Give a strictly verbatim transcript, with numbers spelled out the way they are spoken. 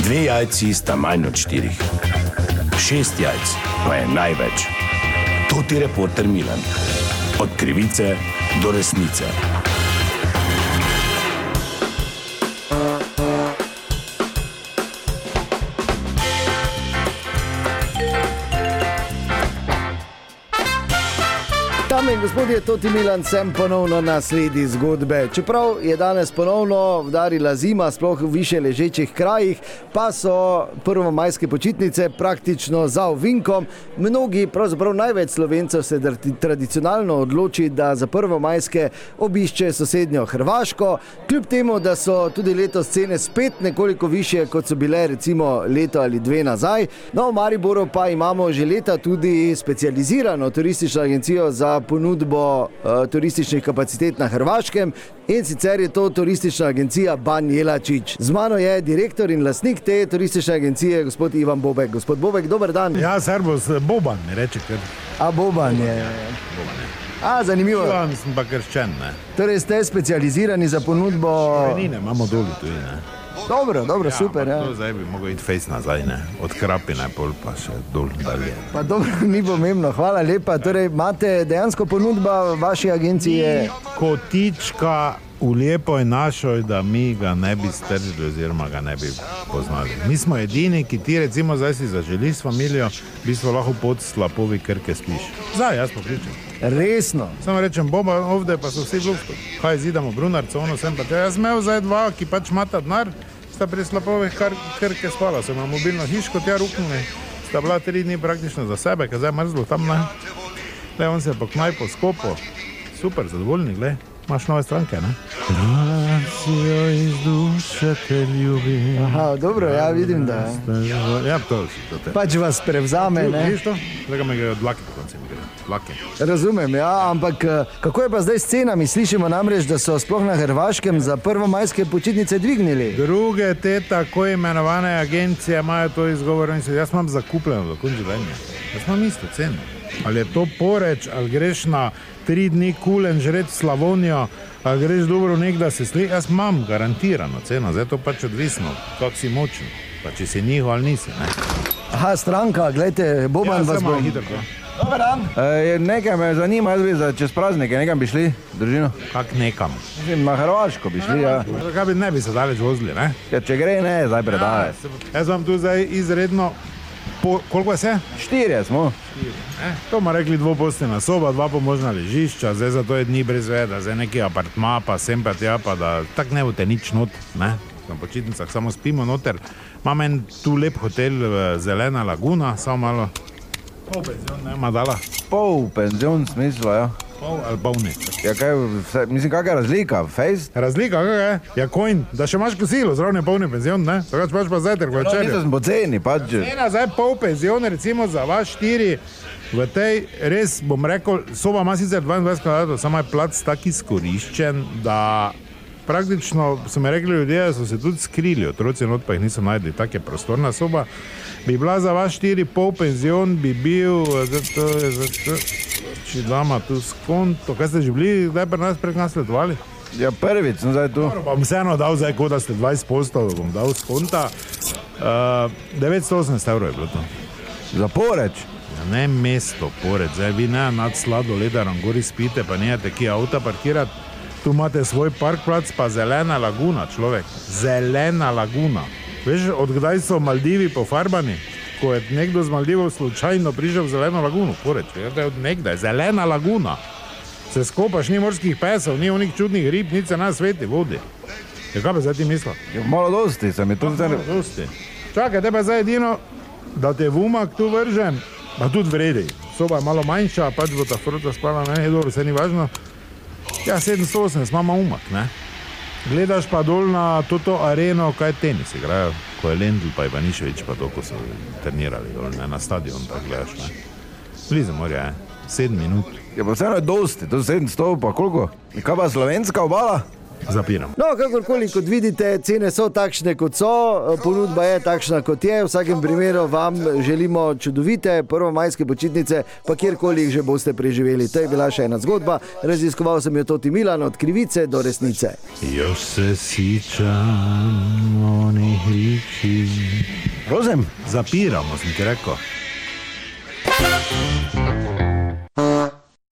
Dve jajci sta manj od štirih. Šest jajc pa je največ. To ti reporter Milan. Od krivice do resnice. Dame in gospodje, Toti Milan, sem ponovno na sledi zgodbe. Čeprav je danes ponovno vdarila zima, sploh v više ležečih krajih, pa so prvomajske počitnice praktično za ovinkom. Mnogi, pravzaprav največ Slovencev se tradicionalno odloči, da za prvomajske obišče sosednjo Hrvaško. Kljub temu, da so tudi letos cene spet nekoliko višje, kot so bile recimo leto ali dve nazaj. No, v Mariboru pa imamo že leta tudi specializirano turistično agencijo za ponudbo uh, turističnih kapacitet na Hrvaškem, in sicer je to turistična agencija Ban Jelačić. Z mano je direktor in lastnik te turistične agencije, gospod Ivan Bobek. Gospod Bobek, dober dan. Ja, servus, Boban mi reče kar. A, Boban je. Boban je. A, zanimivo. Ja, sem pa krščen, ne. Torej ste specializirani za ponudbo... Slovenine, imamo doli tudi, ne. Dobro, dobro, ja, super, ja. To zdaj bi mogel iti fejs nazaj, ne. Od Krapine pol pa še dol dalje. Pa dobro, ni pomembno, hvala lepa. Torej, imate dejansko ponudba vaše agencije? Kotička v Lijepoj našoj, da mi ga ne bi stržili oziroma ga ne bi poznali. Mi smo edini, ki ti recimo zdaj si zaželi s familijo, v bistvu lahko pod slapovi Krke spiš. Zdaj, jaz pa pričam. Resno? Samo rečem, Boba, ovde pa so vsi v luftu. Kaj zidamo, Brunarco, ono sem pa te. Jaz imel zdaj dva, ki pač mata denar, sta pri slapovih Krke spala. So na mobilno hiško tja ruknili, sta bila tri dni praktično za sebe, ker zdaj mrzlo tam, ne. Le, on se je pa knajpo skopo. Super, zadovoljni, gled. Imaš nove stranke, ne? Racijo iz duše te ljubi. Aha, dobro, ja, vidim, da... Ja, to si to te. Pač vas prevzame, ne? Viš to? Zdaj ga me gre od lake, kot se mi gre. Lake. Razumem, ja, ampak kako je pa zdaj s cenami? Slišimo namreč, da so sploh na Hrvaškem za prvomajske počitnice dvignili. Druge te tako imenovane agencije imajo to izgovor in se, jaz imam zakupljeno do konca življenja. Jaz imam isto ceno. Ali je to Poreč, ali greš na tri dni Kulen žret Slavonijo, ali greš dobro nek, da se sli, jaz imam garantirano ceno, zdaj to pač odvisno, kak si močen, pa če si njihov ali nisi, ne. Aha, stranka, gledajte, Boban ja, vas bo... hitro, to. Dobar dan. E, nekaj me zanima, jaz bi za čez praznike, nekam bi šli, družino? Kak nekam? Na Hrvaško bi šli, ja. Kaj bi ne bi se daleč vozili, ne? Ja, če gre, ne, zdaj predave. Ja, jaz vam tu zdaj izredno... Po, koliko je se? Štirje smo. Štiri, ne? To ima rekli dvoposteljna soba, dva pomožna ležišča, zdaj za to je dni brez veda, zdaj neki apartma, pa sem pa tja, pa da tak ne bote nič not, ne? Na počitnicah samo spimo noter. Imam en tu lep hotel, Zelena laguna, samo malo. Pol penzion, ne, Madala. Pol penzion smisla, ja. Pol ali polni. Ja, kaj, mislim, kakaj razlika, fejs? Razlika, kakaj je? Ja, coin, da še imaš kosilo, zravno je polni penzion, ne? Tako pač pa zajtrk večerjo. No, nisem poceni, pač. Cena zdaj pol penzion, recimo za vas štiri, v tej, res bom rekel, soba ima sicer dvaindvajset kvadratov, samo je plac tak izkoriščen, da praktično so mi rekli ljudje, so se tudi skrili, otroci not pa jih niso najdli, tak je prostorna soba. Bi bila za vas štiri, pol penzion bi bil, zato je, zato, či dama tu skonto, kaj ste že bili, kdaj pri nas prek nas letovali? Ja, prvič sem zdaj tu. Dobro, pa bom vseeno dal zdaj, kot da ste dvajset posto, bom dal skonta. Uh, devetsto osemdeset evrov je bilo to. Za Poreč? Ja, ne mesto Poreč, zdaj vi ne nad Sladoledarom gori spite, pa nijete ki avta parkirati. Tu imate svoj parkplac, pa Zelena laguna, človek. Zelena laguna. Veš, odkdaj so Maldivi pofarbani? Ko je nekdo z Maldivov slučajno prišel v Zeleno laguno, Poreč, je od nekdaj, Zelena laguna. Se skopaš, ni morskih pesov, ni onih čudnih rib, nič se na sveti vodi. Ja, kaj pa zdaj ti misla? Ja, malo dosti, sem je to zdaj... Malo dosti. Čakaj, te pa zdaj edino, da te v umak tu vržem, pa tudi vredi. Soba je malo manjša, pač bo ta frota spala, ne, je dobro, vse ni važno. Ja, sedemsto osemdeset, mama umak, ne. Gledaš pa dol na toto areno, kaj tenis igrajo, ko je Lendl pa Ivanišević pa to, ko so trenirali dol, ne, na stadion, tako gledaš, ne. Blizu morja, je, sedem minut. Ja, pa vseeno je dosti, to sedemsto, pa koliko? Kaj pa slovenska obala? Zapiram. No, kakorkoli, kot vidite, cene so takšne, kot so, ponudba je takšna, kot je. V vsakem primeru vam želimo čudovite prvomajske počitnice, pa kjerkoli jih že boste preživeli. To je bila še ena zgodba. Raziskoval sem jo Toti Milan, od krivice do resnice. Još se sičam onih riči. Rozem? Zapiramo, sem ti rekel.